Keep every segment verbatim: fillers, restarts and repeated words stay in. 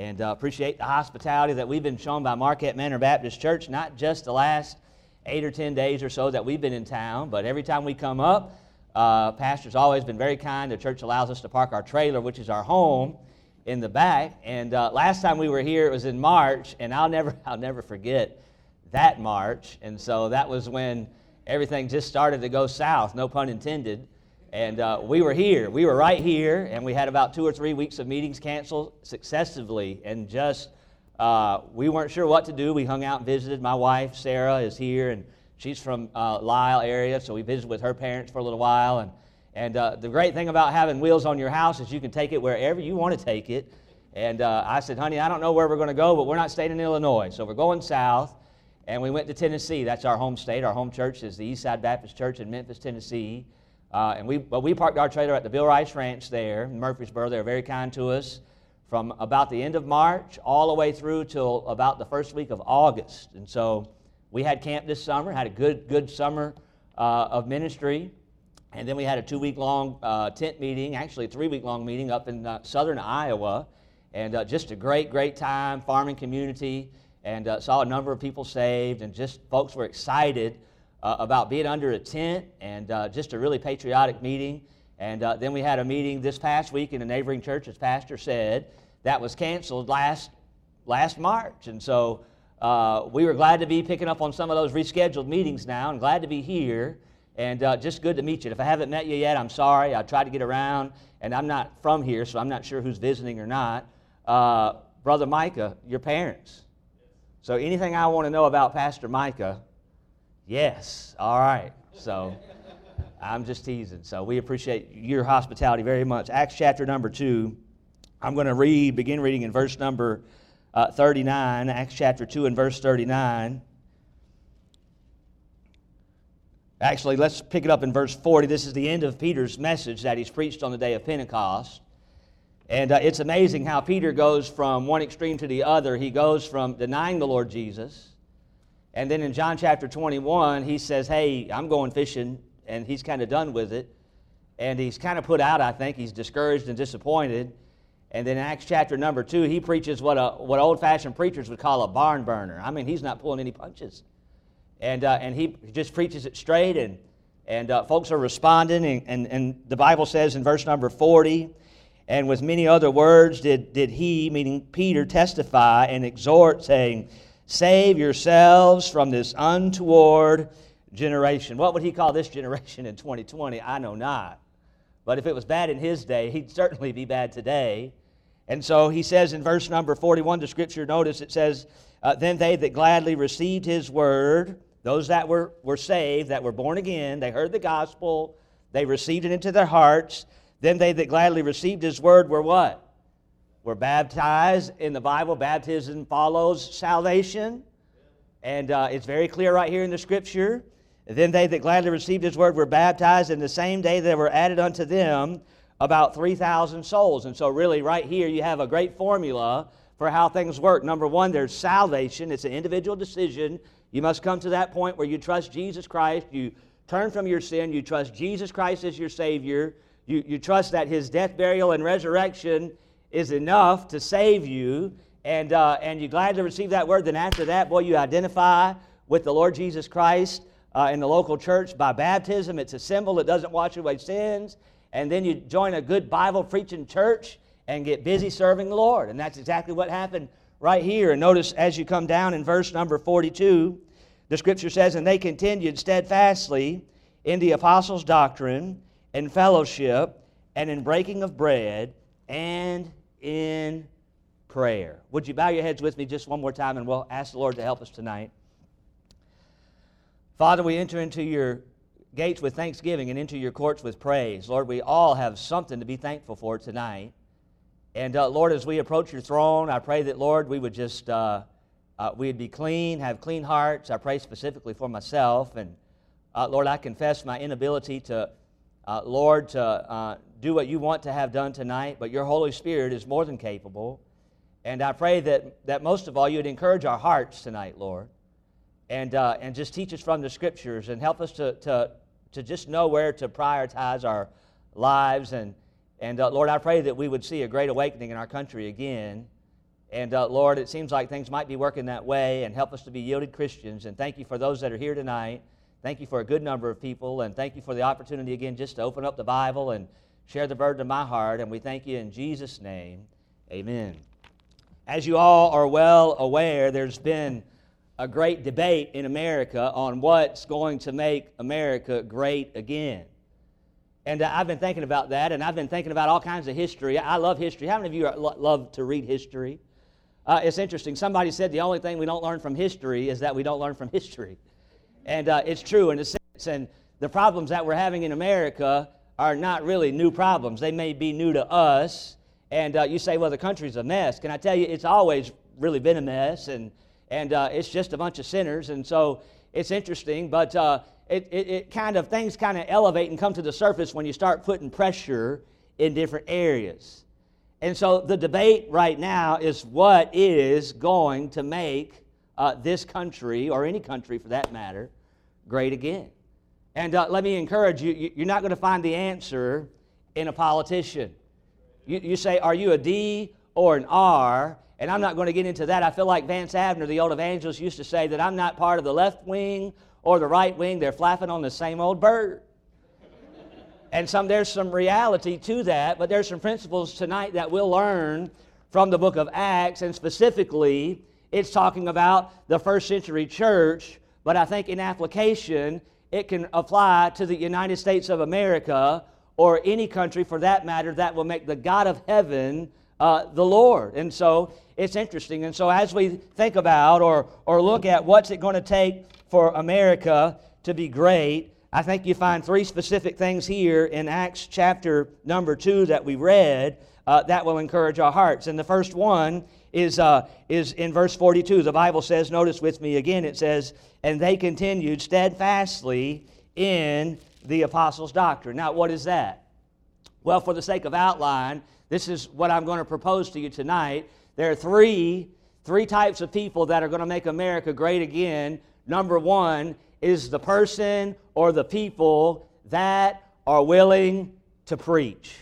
and uh, appreciate the hospitality that we've been shown by Marquette Manor Baptist Church, not just the last eight or ten days or so that we've been in town, but every time we come up, uh, Pastor's always been very kind. The church allows us to park our trailer, which is our home, in the back. And uh, last time we were here, it was in March, and I'll never, I'll never forget that March. And so that was when everything just started to go south, no pun intended. And uh, we were here. We were right here, and we had about two or three weeks of meetings canceled successively, and just uh, we weren't sure what to do. We hung out and visited. My wife, Sarah, is here, and she's from uh, Lisle area, so we visited with her parents for a little while. And and uh, the great thing about having wheels on your house is you can take it wherever you want to take it. And uh, I said, honey, I don't know where we're going to go, but we're not staying in Illinois, so we're going south. And we went to Tennessee. That's our home state. Our home church is the Eastside Baptist Church in Memphis, Tennessee. Uh, and we, well, we parked our trailer at the Bill Rice Ranch there in Murfreesboro. They were very kind to us from about the end of March all the way through till about the first week of August. And so we had camp this summer, had a good good summer uh, of ministry. And then we had a two-week-long uh, tent meeting, actually a three-week-long meeting up in uh, southern Iowa. And uh, just a great, great time, farming community, and uh, saw a number of people saved, and just folks were excited Uh, about being under a tent, and uh, just a really patriotic meeting. And uh, then we had a meeting this past week in a neighboring church, as Pastor said, that was canceled last last March. And so uh, we were glad to be picking up on some of those rescheduled meetings now, and glad to be here, and uh, just good to meet you. If I haven't met you yet, I'm sorry. I tried to get around, and I'm not from here, so I'm not sure who's visiting or not. Uh, Brother Micah, your parents. So anything I want to know about Pastor Micah, yes, all right. So I'm just teasing. So we appreciate your hospitality very much. Acts chapter number two. I'm going to read, begin reading in verse number uh, thirty-nine. Acts chapter two and verse thirty-nine. Actually, let's pick it up in verse forty. This is the end of Peter's message that he's preached on the day of Pentecost. And uh, it's amazing how Peter goes from one extreme to the other. He goes from denying the Lord Jesus, and then in John chapter twenty-one, he says, hey, I'm going fishing, and he's kind of done with it. And he's kind of put out, I think. He's discouraged and disappointed. And then in Acts chapter number two, he preaches what a, what old-fashioned preachers would call a barn burner. I mean, he's not pulling any punches. And uh, and he just preaches it straight, and, and uh, folks are responding. And, and, and the Bible says in verse number forty, and with many other words did, did he, meaning Peter, testify and exhort, saying, save yourselves from this untoward generation. What would he call this generation in twenty twenty? I know not. But if it was bad in his day, he'd certainly be bad today. And so he says in verse number forty-one, the scripture, notice it says, uh, then they that gladly received his word, those that were, were saved, that were born again, they heard the gospel, they received it into their hearts. Then they that gladly received his word were what? Were baptized. In the Bible, baptism follows salvation. And uh, it's very clear right here in the Scripture. Then they that gladly received his word were baptized, and the same day there were added unto them about three thousand souls. And so really right here you have a great formula for how things work. Number one, there's salvation. It's an individual decision. You must come to that point where you trust Jesus Christ. You turn from your sin. You trust Jesus Christ as your Savior. You, you trust that his death, burial, and resurrection is enough to save you, and uh, and you gladly receive that word. Then after that, boy, you identify with the Lord Jesus Christ uh, in the local church by baptism. It's a symbol that doesn't wash away sins. And then you join a good Bible-preaching church and get busy serving the Lord. And that's exactly what happened right here. And notice as you come down in verse number forty-two, the Scripture says, and they continued steadfastly in the apostles' doctrine and fellowship and in breaking of bread and in prayer. Would you bow your heads with me just one more time, and we'll ask the Lord to help us tonight. Father, we enter into your gates with thanksgiving and into your courts with praise. Lord, we all have something to be thankful for tonight. And uh, Lord, as we approach your throne, I pray that, Lord, we would just, uh, uh, we'd be clean, have clean hearts. I pray specifically for myself. And uh, Lord, I confess my inability to, uh, Lord, to uh, do what you want to have done tonight, but your Holy Spirit is more than capable. And I pray that, that most of all, you'd encourage our hearts tonight, Lord, and uh, and just teach us from the Scriptures and help us to to, to just know where to prioritize our lives. And, and uh, Lord, I pray that we would see a great awakening in our country again, And uh, Lord, it seems like things might be working that way, and help us to be yielded Christians. And thank you for those that are here tonight. Thank you for a good number of people, and thank you for the opportunity again just to open up the Bible and share the burden of my heart. And we thank you in Jesus' name. Amen. As you all are well aware, there's been a great debate in America on what's going to make America great again. And uh, I've been thinking about that, and I've been thinking about all kinds of history. I love history. How many of you are, lo- love to read history? Uh, it's interesting. Somebody said the only thing we don't learn from history is that we don't learn from history. And uh, it's true in a sense. And the problems that we're having in America are not really new problems. They may be new to us. And uh, you say, well, the country's a mess. Can I tell you, it's always really been a mess. And, and uh, it's just a bunch of sinners. And so it's interesting. But uh, it, it, it kind of, things kind of elevate and come to the surface when you start putting pressure in different areas. And so the debate right now is what is going to make Uh, this country, or any country for that matter, great again. And uh, let me encourage you, you're not going to find the answer in a politician. You, you say, are you a D or an R? And I'm not going to get into that. I feel like Vance Abner, the old evangelist, used to say that I'm not part of the left wing or the right wing. They're flapping on the same old bird. And some there's some reality to that, but there's some principles tonight that we'll learn from the book of Acts, and specifically it's talking about the first century church, but I think in application, it can apply to the United States of America or any country for that matter that will make the God of heaven uh, the Lord. And so it's interesting. And so as we think about or, or look at what's it going to take for America to be great, I think you find three specific things here in Acts chapter number two that we read uh, that will encourage our hearts. And the first one is uh, is in verse forty-two. The Bible says, notice with me again, it says, and they continued steadfastly in the apostles' doctrine. Now, what is that? Well, for the sake of outline, this is what I'm going to propose to you tonight. There are three, three types of people that are going to make America great again. Number one is the person or the people that are willing to preach.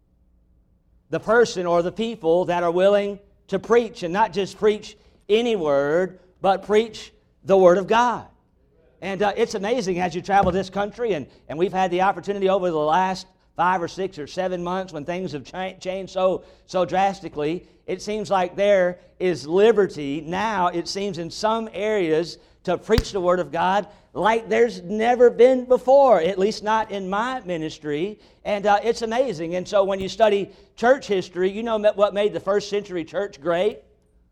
The person or the people that are willing to preach, and not just preach any word, but preach the Word of God. And uh, it's amazing as you travel this country, and, and we've had the opportunity over the last five or six or seven months when things have cha- changed so, so drastically, it seems like there is liberty now, it seems in some areas, to preach the Word of God like there's never been before, at least not in my ministry. And uh, it's amazing. And so when you study church history, you know what made the first century church great?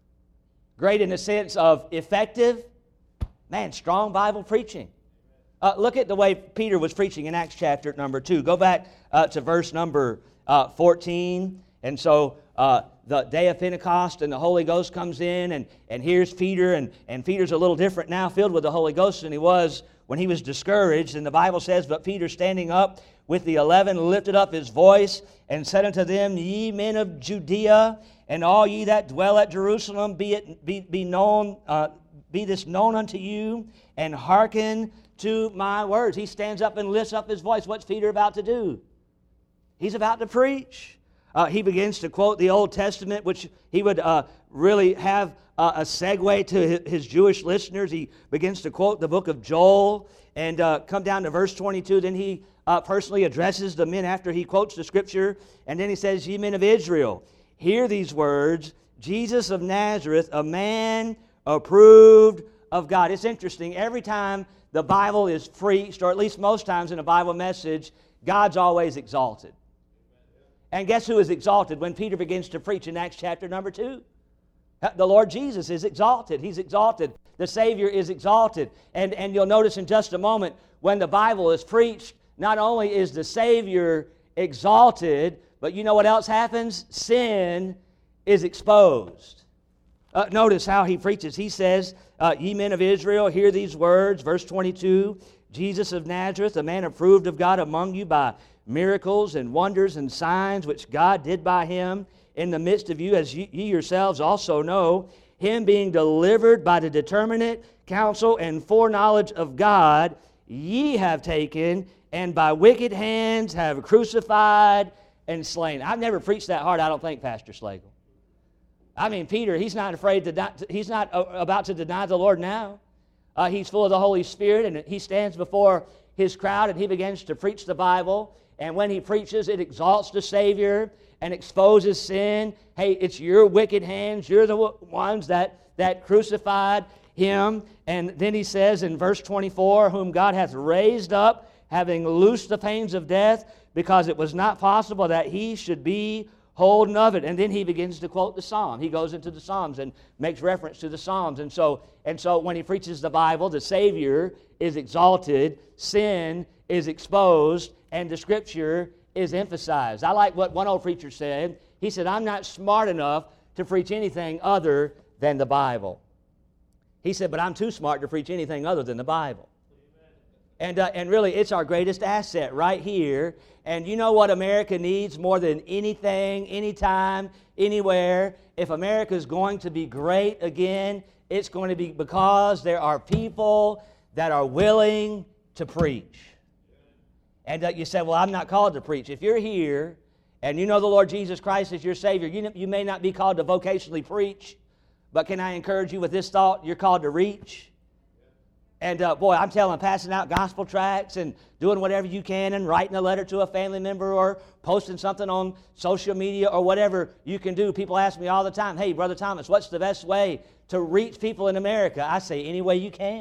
Great in the sense of effective, man, strong Bible preaching. Uh, look at the way Peter was preaching in Acts chapter number two. Go back uh, to verse number uh, fourteen. And so uh, the day of Pentecost and the Holy Ghost comes in, and, and here's Peter, and, and Peter's a little different now, filled with the Holy Ghost than he was when he was discouraged. And the Bible says, but Peter standing up with the eleven lifted up his voice and said unto them, ye men of Judea, and all ye that dwell at Jerusalem, be it be, be known, uh, be this known unto you, and hearken to my words. He stands up and lifts up his voice. What's Peter about to do? He's about to preach. Uh, he begins to quote the Old Testament, which he would uh, really have uh, a segue to his, his Jewish listeners. He begins to quote the book of Joel and uh, come down to verse twenty-two. Then he uh, personally addresses the men after he quotes the scripture. And then he says, ye men of Israel, hear these words, Jesus of Nazareth, a man approved of God. It's interesting. Every time the Bible is preached, or at least most times in a Bible message, God's always exalted. And guess who is exalted when Peter begins to preach in Acts chapter number two? The Lord Jesus is exalted. He's exalted. The Savior is exalted. And, and you'll notice in just a moment, when the Bible is preached, not only is the Savior exalted, but you know what else happens? Sin is exposed. Uh, notice how he preaches. He says, uh, ye men of Israel, hear these words. Verse twenty-two, Jesus of Nazareth, a man approved of God among you by miracles and wonders and signs which God did by him in the midst of you, as ye yourselves also know, him being delivered by the determinate counsel and foreknowledge of God, ye have taken, and by wicked hands have crucified and slain. I've never preached that hard, I don't think, Pastor Slagle. I mean, Peter, he's not afraid to, die, he's not about to deny the Lord now. Uh, he's full of the Holy Spirit, and he stands before his crowd, and he begins to preach the Bible. And when he preaches, it exalts the Savior and exposes sin. Hey, it's your wicked hands. You're the ones that, that crucified him. And then he says in verse twenty-four, whom God hath raised up, having loosed the pains of death, because it was not possible that he should be holden of it. And then he begins to quote the Psalm. He goes into the Psalms and makes reference to the Psalms. And so, and so when he preaches the Bible, the Savior is exalted, sin is exposed, and the Scripture is emphasized. I like what one old preacher said. He said, I'm not smart enough to preach anything other than the Bible. He said, but I'm too smart to preach anything other than the Bible. And, uh, and really, it's our greatest asset right here. And you know what America needs more than anything, anytime, anywhere? If America is going to be great again, it's going to be because there are people that are willing to preach. And uh, you say, well, I'm not called to preach. If you're here and you know the Lord Jesus Christ is your Savior, you, you may not be called to vocationally preach, but can I encourage you with this thought? You're called to reach. And uh, boy, I'm telling, passing out gospel tracts and doing whatever you can and writing a letter to a family member or posting something on social media or whatever you can do. People ask me all the time, hey, Brother Thomas, what's the best way to reach people in America? I say, any way you can.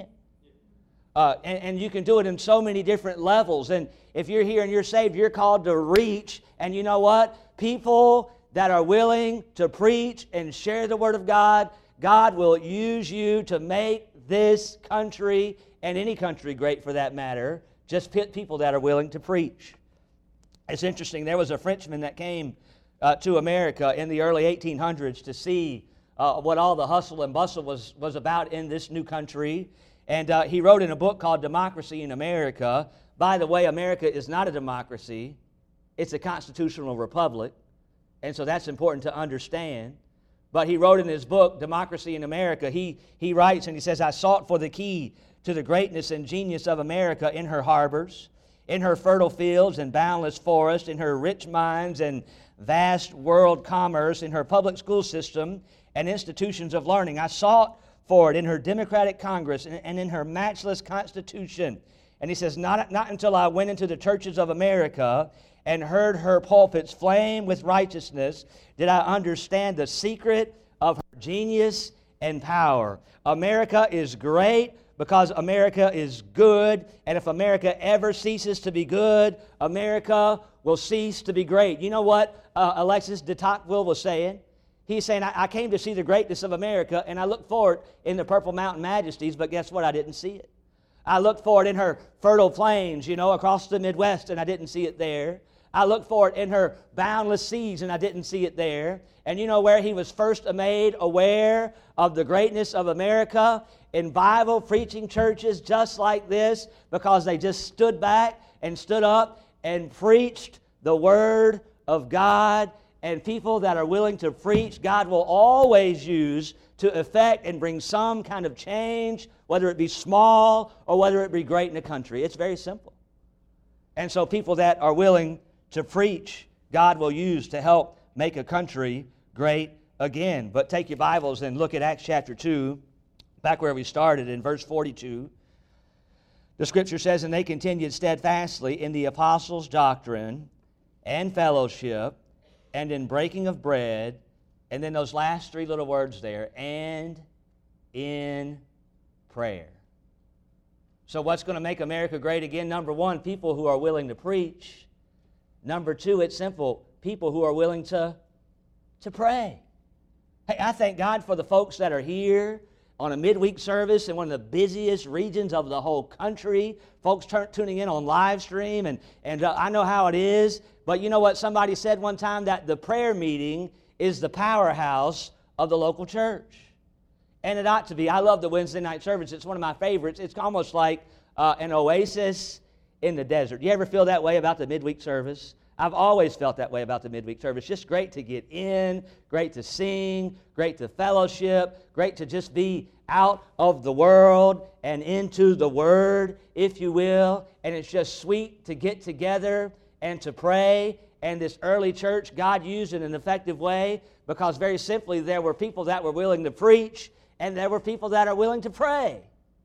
Uh, and, and you can do it in so many different levels. And if you're here and you're saved, you're called to reach. And you know what? People that are willing to preach and share the Word of God, God will use you to make this country, and any country great for that matter, just people that are willing to preach. It's interesting, there was a Frenchman that came uh, to America in the early eighteen hundreds to see uh, what all the hustle and bustle was, was about in this new country. And uh, he wrote in a book called Democracy in America. By the way, America is not a democracy. It's a constitutional republic. And so that's important to understand. But he wrote in his book, Democracy in America, he, he writes and he says, I sought for the key to the greatness and genius of America in her harbors, in her fertile fields and boundless forests, in her rich mines and vast world commerce, in her public school system and institutions of learning. I sought for it in her democratic Congress and, and in her matchless Constitution. And he says, not, not until I went into the churches of America and heard her pulpits flame with righteousness did I understand the secret of her genius and power. America is great because America is good, and if America ever ceases to be good, America will cease to be great. You know what uh, Alexis de Tocqueville was saying? He's saying, I, I came to see the greatness of America, and I looked for it in the Purple Mountain Majesties, but guess what? I didn't see it. I looked for it in her fertile plains, you know, across the Midwest, and I didn't see it there. I looked for it in her boundless seas, and I didn't see it there. And you know where he was first made aware of the greatness of America? In Bible preaching churches just like this, because they just stood back and stood up and preached the Word of God. And people that are willing to preach, God will always use to effect and bring some kind of change, whether it be small or whether it be great in a country. It's very simple. And so people that are willing to preach, God will use to help make a country great again. But take your Bibles and look at Acts chapter two, back where we started in verse forty-two. The Scripture says, and they continued steadfastly in the apostles' doctrine and fellowship, and in breaking of bread, and then those last three little words there, and in prayer. So what's going to make America great again? Number one, people who are willing to preach. Number two, it's simple, people who are willing to, to pray. Hey, I thank God for the folks that are here on a midweek service in one of the busiest regions of the whole country. Folks turn, tuning in on live stream, and, and uh, I know how it is. But you know what? Somebody said one time that the prayer meeting is the powerhouse of the local church. And it ought to be. I love the Wednesday night service. It's one of my favorites. It's almost like uh, an oasis in the desert. You ever feel that way about the midweek service? I've always felt that way about the midweek service. Just great to get in, great to sing, great to fellowship, great to just be out of the world and into the Word, if you will. And it's just sweet to get together and to pray and this early church, God used in an effective way because very simply there were people that were willing to preach and there were people that are willing to pray.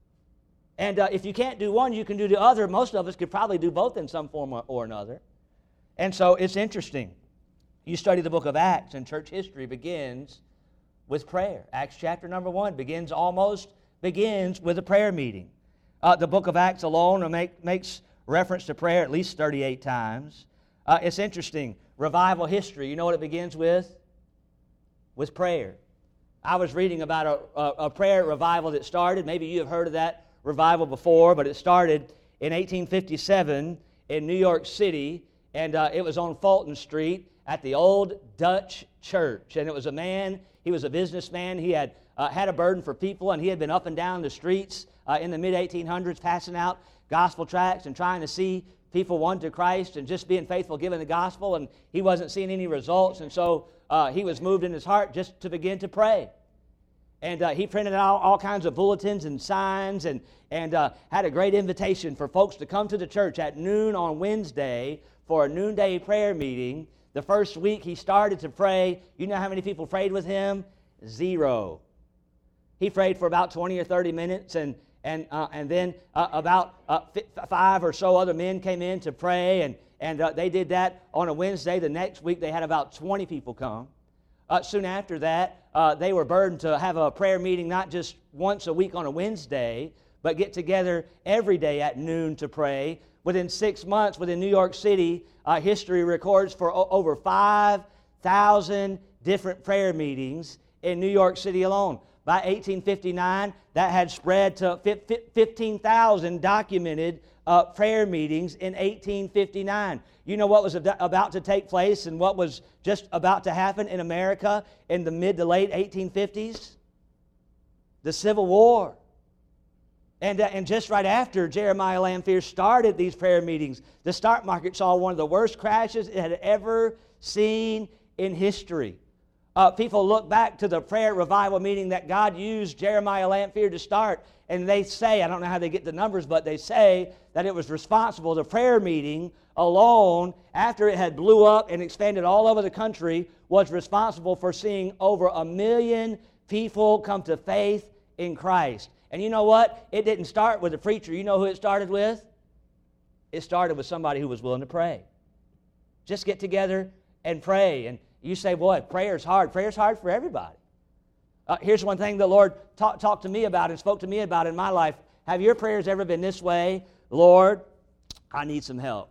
And uh, if you can't do one, you can do the other. Most of us could probably do both in some form or, or another. And so it's interesting. You study the book of Acts, and church history begins with prayer. Acts chapter number one begins almost begins with a prayer meeting. Uh, the book of Acts alone make, makes reference to prayer at least thirty-eight times. Uh, it's interesting. Revival history, you know what it begins with? With prayer. I was reading about a, a, a prayer revival that started. Maybe you have heard of that revival before, but it started in eighteen fifty-seven in New York City, and uh, it was on Fulton Street at the Old Dutch Church. And it was a man, he was a businessman, he had uh, had a burden for people, and he had been up and down the streets uh, in the mid eighteen hundreds passing out gospel tracts and trying to see people won to Christ and just being faithful giving the gospel, and he wasn't seeing any results, and so uh, he was moved in his heart just to begin to pray. And uh, he printed out all kinds of bulletins and signs and, and uh, had a great invitation for folks to come to the church at noon on Wednesday for a noonday prayer meeting. The first week he started to pray. You know how many people prayed with him? Zero. He prayed for about twenty or thirty minutes, and and uh, and then uh, about uh, five or so other men came in to pray, and, and uh, they did that on a Wednesday. The next week they had about twenty people come. Uh, soon after that, uh, they were burdened to have a prayer meeting not just once a week on a Wednesday, but get together every day at noon to pray. Within six months, within New York City, uh, history records for o- over five thousand different prayer meetings in New York City alone. By eighteen fifty-nine, that had spread to fifteen thousand documented uh, prayer meetings in eighteen fifty-nine. You know what was ab- about to take place and what was just about to happen in America in the mid to late eighteen fifties? The Civil War. And, uh, and just right after Jeremiah Lanphier started these prayer meetings, the stock market saw one of the worst crashes it had ever seen in history. Uh, people look back to the prayer revival meeting that God used Jeremiah Lanphier to start, and they say, I don't know how they get the numbers, but they say that it was responsible, the prayer meeting alone, after it had blew up and expanded all over the country, was responsible for seeing over a million people come to faith in Christ. And you know what? It didn't start with a preacher. You know who it started with? It started with somebody who was willing to pray. Just get together and pray. And you say, boy, prayer's hard. Prayer's hard for everybody. Uh, here's one thing the Lord ta- talked to me about and spoke to me about in my life. Have your prayers ever been this way? Lord, I need some help.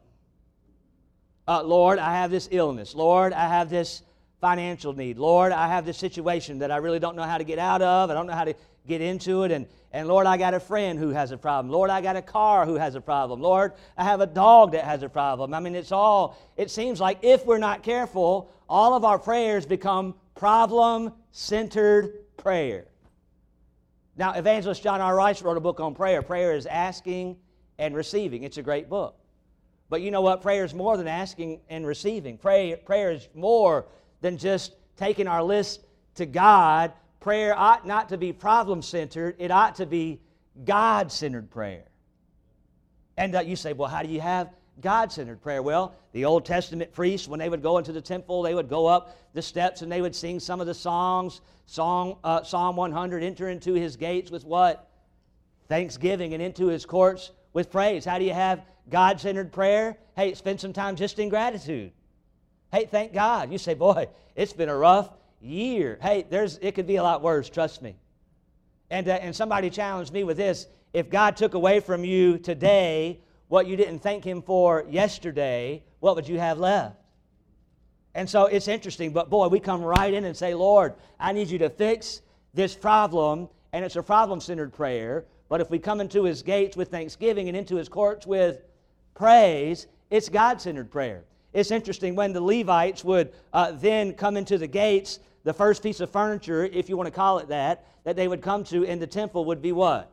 Uh, Lord, I have this illness. Lord, I have this financial need. Lord, I have this situation that I really don't know how to get out of. I don't know how to get into it. And, and Lord, I got a friend who has a problem. Lord, I got a car who has a problem. Lord, I have a dog that has a problem. I mean, it's all, it seems like if we're not careful, all of our prayers become problem-centered prayer. Now, Evangelist John R. Rice wrote a book on prayer. Prayer is asking and receiving. It's a great book. But you know what? Prayer is more than asking and receiving. Prayer, prayer is more than just taking our list to God. Prayer ought not to be problem-centered. It ought to be God-centered prayer. And uh, you say, well, how do you have God-centered prayer? Well, the Old Testament priests, when they would go into the temple, they would go up the steps and they would sing some of the songs. Song, uh, Psalm one hundred, enter into His gates with what? Thanksgiving, and into His courts with praise. How do you have God-centered prayer? Hey, spend some time just in gratitude. Hey, thank God. You say, boy, it's been a rough year. Hey, there's it could be a lot worse, trust me. And, uh, and somebody challenged me with this. If God took away from you today what you didn't thank Him for yesterday, what would you have left? And so it's interesting, but boy, we come right in and say, Lord, I need you to fix this problem, and it's a problem-centered prayer. But if we come into His gates with thanksgiving and into His courts with praise, it's God-centered prayer. It's interesting, when the Levites would uh, then come into the gates, the first piece of furniture, if you want to call it that, that they would come to in the temple would be what?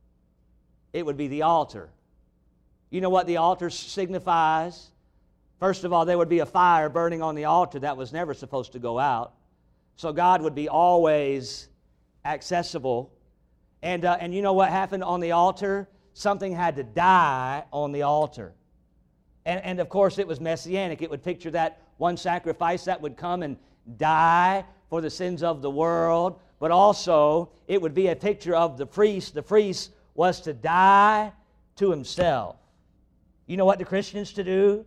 It would be the altar. You know what the altar signifies? First of all, there would be a fire burning on the altar that was never supposed to go out. So God would be always accessible. And, uh, and you know what happened on the altar? Something had to die on the altar. And, and of course, it was messianic. It would picture that one sacrifice that would come and die for the sins of the world. But also, it would be a picture of the priest. The priest was to die to himself. You know what the Christian's to do?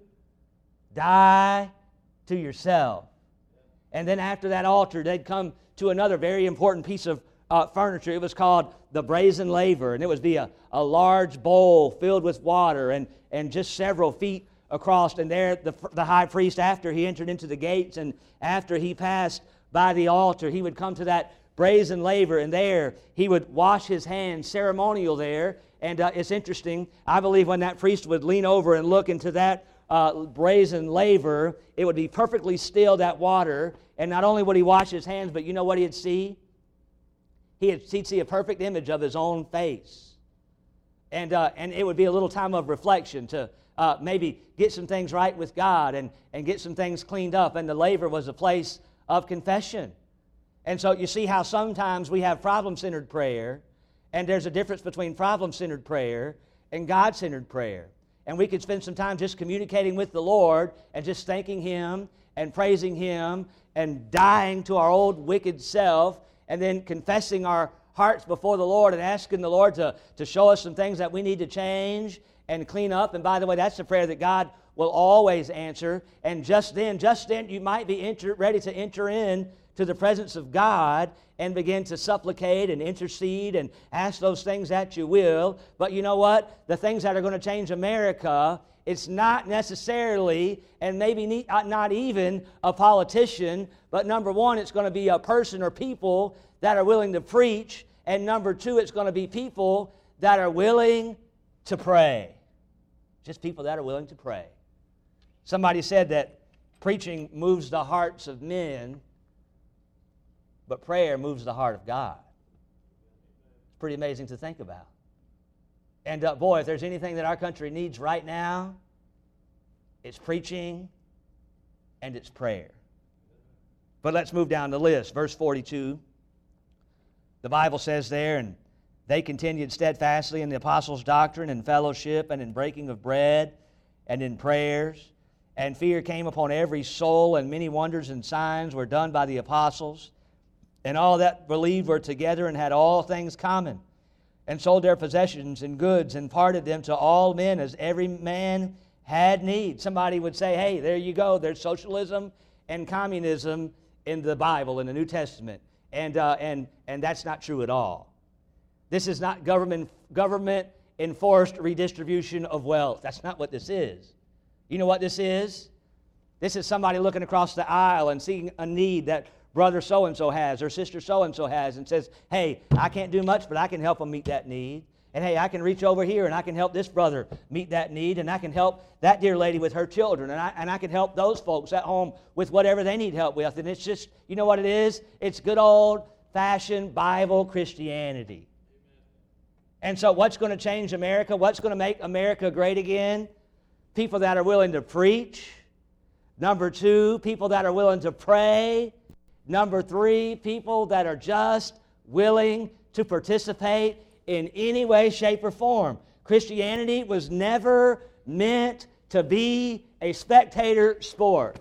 Die to yourself. And then after that altar, they'd come to another very important piece of uh, furniture. It was called the brazen laver, and it would be a, a large bowl filled with water and, and just several feet across. And there the, the high priest, after he entered into the gates and after he passed by the altar, he would come to that brazen laver, and there he would wash his hands, ceremonial there. And uh, it's interesting, I believe when that priest would lean over and look into that uh, brazen laver, it would be perfectly still, that water, and not only would he wash his hands, but you know what he'd see? He'd, he'd see a perfect image of his own face. And, uh, and it would be a little time of reflection to uh, maybe get some things right with God and, and get some things cleaned up, and the laver was a place of confession. And so you see how sometimes we have problem-centered prayer, and there's a difference between problem-centered prayer and God-centered prayer. And we could spend some time just communicating with the Lord and just thanking Him and praising Him and dying to our old wicked self and then confessing our hearts before the Lord and asking the Lord to, to show us some things that we need to change and clean up. And by the way, that's the prayer that God will always answer. And just then, just then, you might be enter, ready to enter in to the presence of God and begin to supplicate and intercede and ask those things that you will. But you know what? The things that are going to change America, it's not necessarily, and maybe not even a politician, but number one, it's going to be a person or people that are willing to preach, and number two, it's going to be people that are willing to pray. Just people that are willing to pray. Somebody said that preaching moves the hearts of men, but prayer moves the heart of God. It's pretty amazing to think about. And uh, boy, if there's anything that our country needs right now, it's preaching and it's prayer. But let's move down the list. Verse forty-two, the Bible says there, and they continued steadfastly in the apostles' doctrine and fellowship and in breaking of bread and in prayers. And fear came upon every soul, and many wonders and signs were done by the apostles. And all that believed were together and had all things common, and sold their possessions and goods and parted them to all men as every man had need. Somebody would say, hey, there you go. There's socialism and communism in the Bible, in the New Testament. And, uh, and, and that's not true at all. This is not government, government enforced redistribution of wealth. That's not what this is. You know what this is? This is somebody looking across the aisle and seeing a need that brother so-and-so has or sister so-and-so has and says, hey, I can't do much, but I can help them meet that need. And hey, I can reach over here and I can help this brother meet that need, and I can help that dear lady with her children, and I, and I can help those folks at home with whatever they need help with. And it's just, you know what it is? It's good old-fashioned Bible Christianity. And so what's going to change America? What's going to make America great again? People that are willing to preach. Number two, people that are willing to pray. Number three, people that are just willing to participate in any way, shape, or form. Christianity was never meant to be a spectator sport.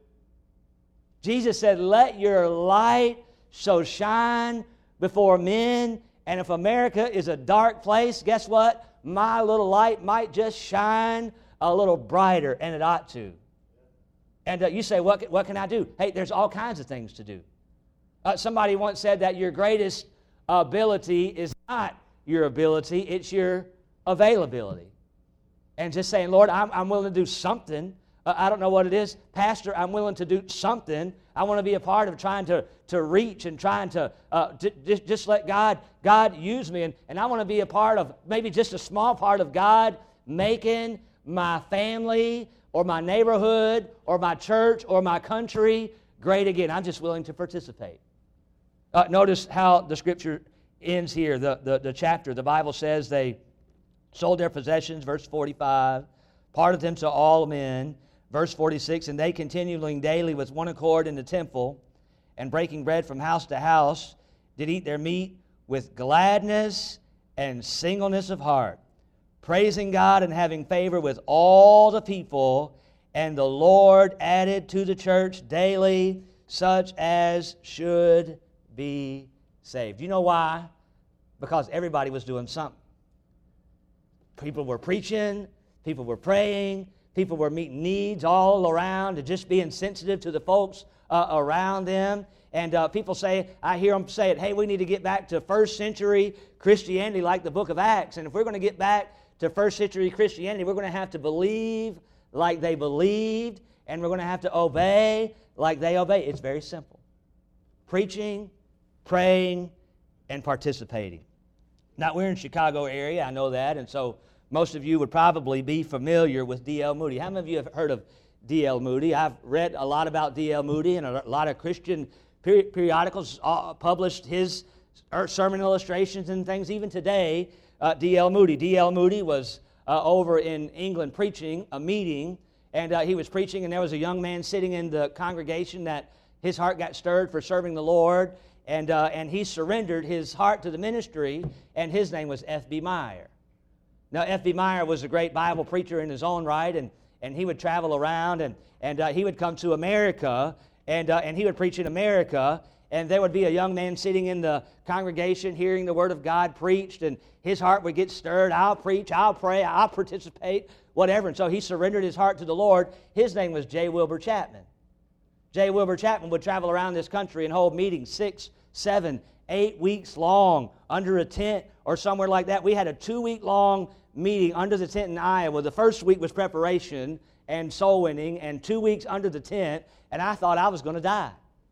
Jesus said, let your light so shine before men. And if America is a dark place, guess what? My little light might just shine a little brighter, and it ought to. And uh, you say, what, what can I do? Hey, there's all kinds of things to do. Uh, somebody once said that your greatest ability is not your ability, it's your availability. And just saying, Lord, I'm, I'm willing to do something. Uh, I don't know what it is. Pastor, I'm willing to do something. I want to be a part of trying to, to reach and trying to uh, d- just, just let God, God use me. And, and I want to be a part of, maybe just a small part of God making my family or my neighborhood or my church or my country great again. I'm just willing to participate. Uh, notice how the Scripture ends here. The, the, the chapter, the Bible says they sold their possessions, verse forty-five, parted them to all men, verse forty-six, and they continuing daily with one accord in the temple, and breaking bread from house to house, did eat their meat with gladness and singleness of heart, praising God and having favor with all the people. And the Lord added to the church daily such as should be saved. You know why? Because everybody was doing something. People were preaching, people were praying, people were meeting needs all around and just being sensitive to the folks uh, around them. And uh, people say, I hear them say it, hey, we need to get back to first century Christianity like the book of Acts. And if we're going to get back to first century Christianity, we're going to have to believe like they believed, and we're going to have to obey like they obey. It's very simple. Preaching, praying, and participating. Now, we're in the Chicago area, I know that, and so most of you would probably be familiar with D L Moody. How many of you have heard of D L Moody? I've read a lot about D L Moody, and a lot of Christian peri- periodicals uh, published his sermon illustrations and things. Even today, uh, D L Moody. D L Moody was uh, over in England preaching a meeting, and uh, he was preaching, and there was a young man sitting in the congregation that his heart got stirred for serving the Lord, and uh, and he surrendered his heart to the ministry, and his name was F B Meyer. Now, F B Meyer was a great Bible preacher in his own right, and, and he would travel around, and, and uh, he would come to America, and, uh, and he would preach in America, and there would be a young man sitting in the congregation hearing the Word of God preached, and his heart would get stirred. I'll preach, I'll pray, I'll participate, whatever. And so he surrendered his heart to the Lord. His name was J. Wilbur Chapman. J. Wilbur Chapman would travel around this country and hold meetings six, seven, eight weeks long under a tent or somewhere like that. We had a two-week-long meeting under the tent in Iowa. The first week was preparation and soul winning, and two weeks under the tent, and I thought I was going to die.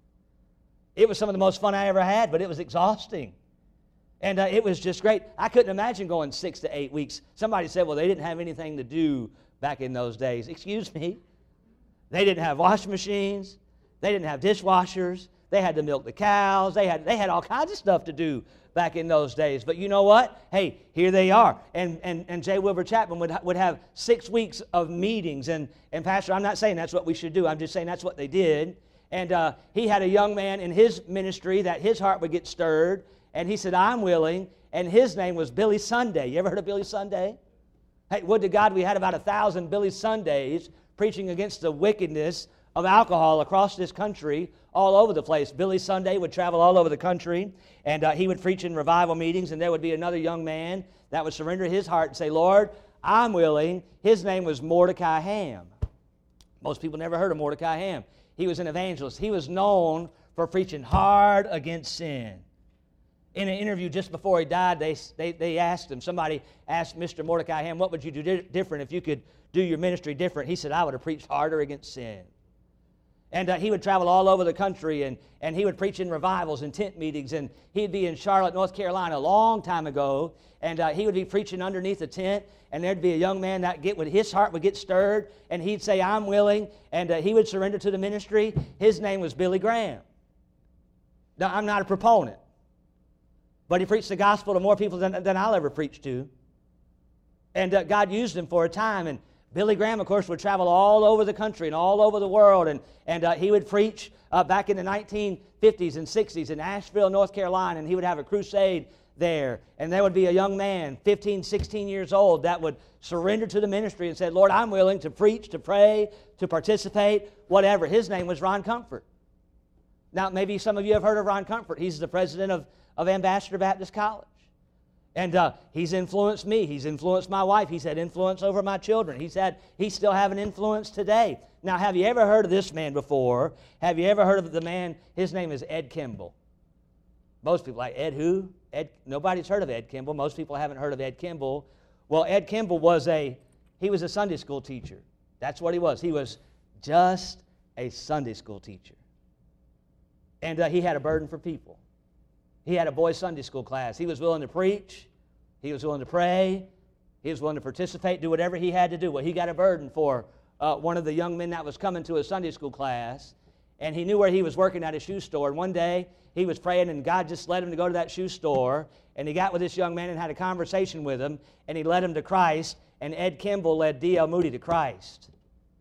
It was some of the most fun I ever had, but it was exhausting. And uh, it was just great. I couldn't imagine going six to eight weeks. Somebody said, well, they didn't have anything to do back in those days. Excuse me. They didn't have washing machines. They didn't have dishwashers. They had to milk the cows. They had, they had all kinds of stuff to do back in those days. But you know what? Hey, here they are. And and, and J. Wilbur Chapman would, would have six weeks of meetings. And, and Pastor, I'm not saying that's what we should do. I'm just saying that's what they did. And uh, he had a young man in his ministry that his heart would get stirred. And he said, I'm willing. And his name was Billy Sunday. You ever heard of Billy Sunday? Hey, would to God we had about a thousand Billy Sundays preaching against the wickedness of alcohol across this country, all over the place. Billy Sunday would travel all over the country, and uh, he would preach in revival meetings, and there would be another young man that would surrender his heart and say, Lord, I'm willing. His name was Mordecai Ham. Most people never heard of Mordecai Ham. He was an evangelist. He was known for preaching hard against sin. In an interview just before he died, they, they, they asked him, somebody asked Mister Mordecai Ham, what would you do di- different if you could do your ministry different? He said, I would have preached harder against sin. And uh, he would travel all over the country, and, and he would preach in revivals and tent meetings, and he'd be in Charlotte, North Carolina a long time ago, and uh, he would be preaching underneath a tent, and there'd be a young man that get, would, his heart would get stirred, and he'd say, I'm willing, and uh, he would surrender to the ministry. His name was Billy Graham. Now, I'm not a proponent, but he preached the gospel to more people than, than I'll ever preach to. And uh, God used him for a time, and Billy Graham, of course, would travel all over the country and all over the world, and, and uh, he would preach uh, back in the nineteen fifties and sixties in Asheville, North Carolina, and he would have a crusade there. And there would be a young man, fifteen, sixteen years old, that would surrender to the ministry and said, Lord, I'm willing to preach, to pray, to participate, whatever. His name was Ron Comfort. Now, maybe some of you have heard of Ron Comfort. He's the president of, of Ambassador Baptist College. And uh, he's influenced me. He's influenced my wife. He's had influence over my children. He's had. He's still having influence today. Now, have you ever heard of this man before? Have you ever heard of the man? His name is Ed Kimball. Most people like, Ed who? Ed. Nobody's heard of Ed Kimball. Most people haven't heard of Ed Kimball. Well, Ed Kimball was a, he was a Sunday school teacher. That's what he was. He was just a Sunday school teacher. And uh, he had a burden for people. He had a boys' Sunday school class. He was willing to preach. He was willing to pray. He was willing to participate, do whatever he had to do. Well, he got a burden for uh, one of the young men that was coming to his Sunday school class, and he knew where he was working at a shoe store. And one day, he was praying, and God just led him to go to that shoe store, and he got with this young man and had a conversation with him, and he led him to Christ, and Ed Kimball led D L Moody to Christ.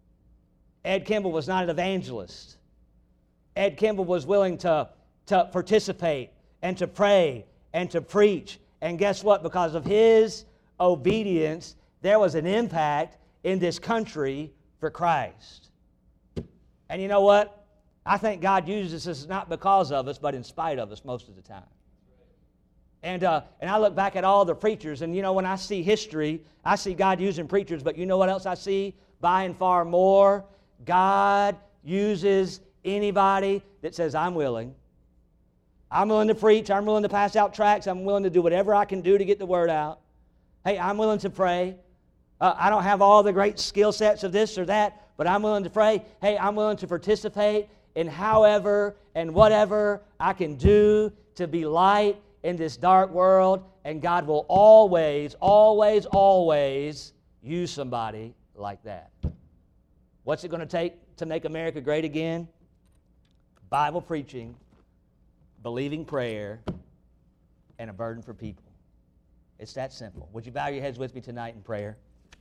Ed Kimball was not an evangelist. Ed Kimball was willing to, to participate and to pray and to preach. And guess what? Because of his obedience, there was an impact in this country for Christ. And you know what? I think God uses us not because of us, but in spite of us most of the time. And uh, and I look back at all the preachers, and you know, when I see history, I see God using preachers, but you know what else I see? By and far more, God uses anybody that says, I'm willing. I'm willing to preach. I'm willing to pass out tracts. I'm willing to do whatever I can do to get the word out. Hey, I'm willing to pray. Uh, I don't have all the great skill sets of this or that, but I'm willing to pray. Hey, I'm willing to participate in however and whatever I can do to be light in this dark world, and God will always, always, always use somebody like that. What's it going to take to make America great again? Bible preaching, believing prayer, and a burden for people. It's that simple. Would you bow your heads with me tonight in prayer?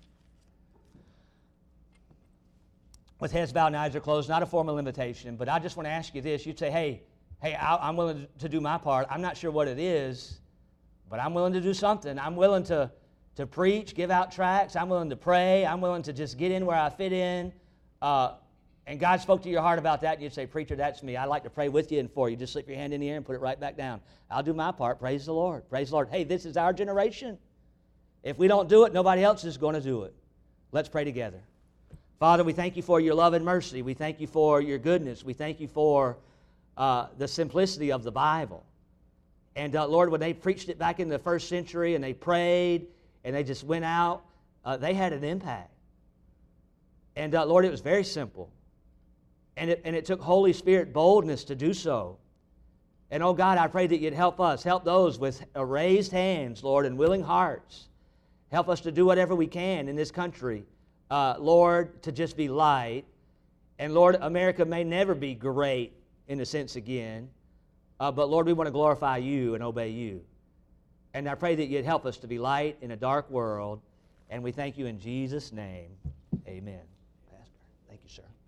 With heads bowed and eyes are closed, not a formal invitation, but I just want to ask you this. You'd say, hey, hey, I'm willing to do my part. I'm not sure what it is, but I'm willing to do something. I'm willing to, to preach, give out tracts. I'm willing to pray. I'm willing to just get in where I fit in. Uh, and God spoke to your heart about that, and you'd say, preacher, that's me. I'd like to pray with you and for you. Just slip your hand in the air and put it right back down. I'll do my part. Praise the Lord. Praise the Lord. Hey, this is our generation. If we don't do it, nobody else is going to do it. Let's pray together. Father, we thank you for your love and mercy. We thank you for your goodness. We thank you for uh, the simplicity of the Bible. And uh, Lord, when they preached it back in the first century and they prayed and they just went out, uh, they had an impact. And uh, Lord, it was very simple. And it, and it took Holy Spirit boldness to do so. And oh God, I pray that you'd help us, help those with raised hands, Lord, and willing hearts. Help us to do whatever we can in this country. Uh, Lord, to just be light. And Lord, America may never be great in a sense again. Uh, but Lord, we want to glorify you and obey you. And I pray that you'd help us to be light in a dark world. And we thank you in Jesus' name. Amen. Pastor, thank you, sir.